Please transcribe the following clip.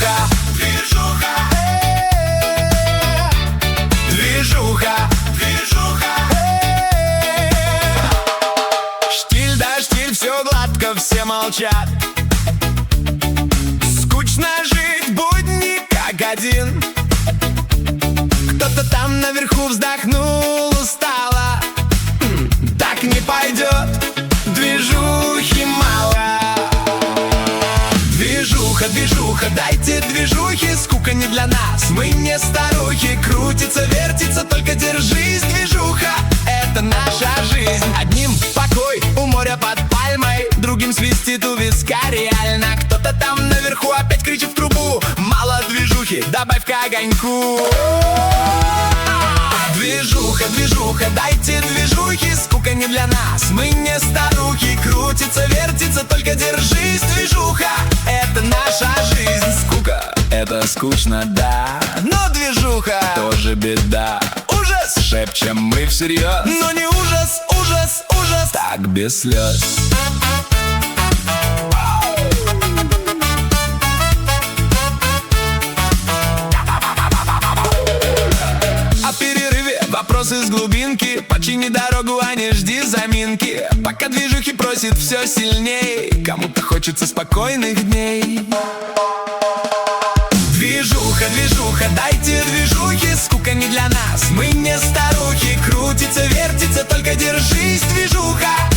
движуха, движуха, движуха, движуха. Штиль да штиль, все гладко, все молчат. Скучно жить будни как один. Кто-то там наверху вздохнул устало. Так не пойдет, движухи мало. Движуха, движуха, дайте движухи. Скука не для нас, мы не старухи. Крутится, вертится, только держись, движуха. Это наша жизнь. Одним покой у моря под пальмой, другим свистит у виска реально. Кто-то там наверху опять кричит в трубу: мало движухи, добавь-ка огоньку. Движуха, движуха, дайте движухи. Скука не для нас, мы не старухи. Крутится, вертится, только держись, движуха. Это наша жизнь. Скука — это скучно, да, но движуха тоже беда. Ужас, шепчем мы всерьез, но не ужас, ужас, ужас. Так без слез. Вопрос из глубинки: почини дорогу, а не жди заминки. Пока движухи просит все сильней, кому-то хочется спокойных дней. Движуха, движуха, дайте движухи. Скука не для нас, мы не старухи. Крутится, вертится, только держись, движуха.